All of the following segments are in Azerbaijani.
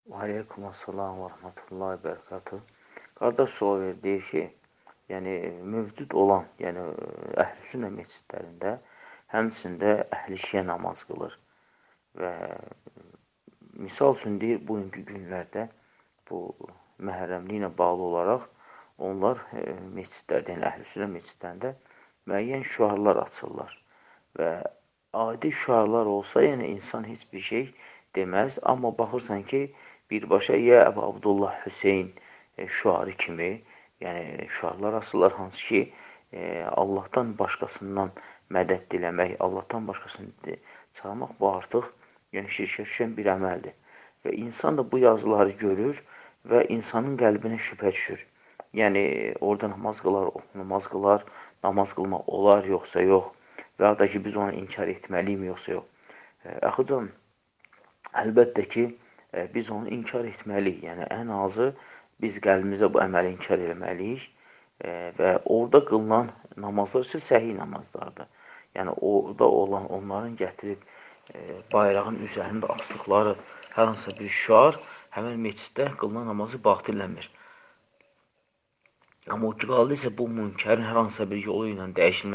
Aleykümselam və rəhmətullahi və bərəkatuhu. Qardaş sual verir, deyir ki, yəni mövcud olan, yəni Əhlüsünnə məscidlərində həmçində əhl-i şiə namaz qılır və misal üçün deyir, bugünkü günlərdə bu məhərrəmliklə bağlı olaraq onlar məscidlərdə, yəni Əhlüsünnə məscidlərində müəyyən şüarlar açırlar və adi şüarlar olsa, yəni insan heç bir şey deməz, amma baxırsan ki, birbaşa ya Əbu Abdullah Hüseyn şüarı kimi, yəni şüarlar asırlar, hansı ki, Allahdan başqasından mədəd diləmək, Allahdan başqasını çağırmaq, bu artıq yəni şirkə düşən bir əməldir. Və insan da bu yazıları görür və insanın qəlbinə şübhə düşür. Yəni, orada namaz qılar, namaz qılmaq olar, yoxsa yox, və ya da ki, biz onu inkar etməliyim, yoxsa yox. Əxıcan, əlbəttə ki, biz onu inkar etməliyik. Yəni, ən azı biz qəlbimizə bu əməli inkar etməliyik və orada qılınan namazlar isə səhih namazlardır. Yəni, orada olan onların gətirib bayrağın üzərində asdıqları hər hansısa bir şüar həmən meclisdə qılınan namazı batilləmir. Amma o ki, qaldı isə bu münkərin hər hansısa bir yolu ilə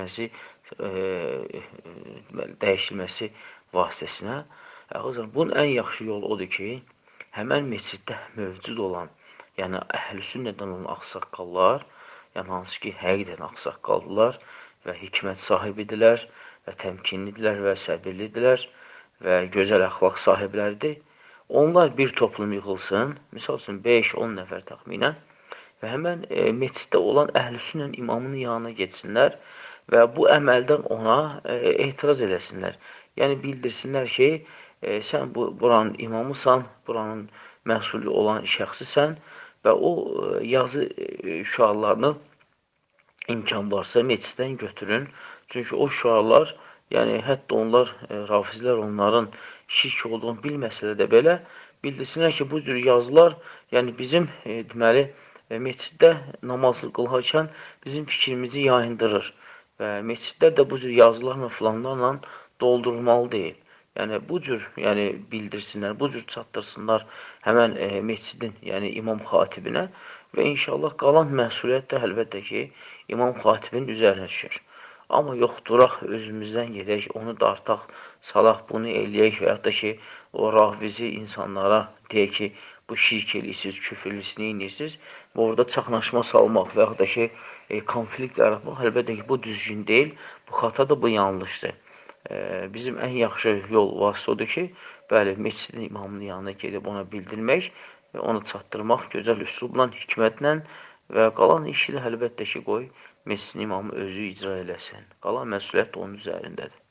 dəyişilməsi vasitəsinə. Bunun ən yaxşı yolu odur ki, həmən məsciddə mövcud olan, yəni əhl-sünnədən olan ağsaqqallar, yəni hansı ki, həqiqətən ağsaqqaldılar və hikmət sahibidirlər və təmkinlidirlər və səbirlidirlər və gözəl əxlaq sahibləridir. Onlar bir toplum yığılsın, misal üçün 5-10 nəfər təxminən və həmən məsciddə olan əhl-sünnənin imamının yanına geçsinlər və bu əməldən ona etiraz eləsinlər. Yəni, bildirsinlər ki, sən buranın imamısan, buranın məsulü olan şəxsisən və o yazı şüarlarını imkan varsa meclisdən götürün. Çünki o şüarlar, yəni hətta onlar, rafizlər onların şirk olduğunu bilməsələr də belə bildirsinlər ki, bu cür yazılar, yəni bizim deməli, məsciddə namazı qılarkən bizim fikrimizi yayındırır və məscidlər də bu cür yazılarla, filanlarla doldurulmalı deyil. Yəni, bu cür bildirsinlər, bu cür çatdırsınlar həmən məscidin, yəni imam xatibinə və inşallah qalan məsuliyyət də əlbəttə ki, imam xatibinin üzərinə düşür. Amma yox, duraq, özümüzdən gedək, onu dartaq, salaq, bunu eləyək və yaxud da ki, o rafizi insanlara deyək ki, bu şirk eləyirsiniz, küfürlüsünü eləyirsiniz və orada çaxnaşma salmaq və yaxud da ki, konflikt yaratmaq, əlbəttə ki, bu düzgün deyil, bu xatadır, bu yanlışdır. Bizim ən yaxşı yol vasitə odur ki, bəli, məscidin imamının yanına gedib ona bildirmək və onu çatdırmaq gözəl üslubla, hikmətlə və qalan işi də əlbəttə ki, qoy məscidin imamı özü icra eləsin. Qalan məsuliyyət də onun üzərindədir.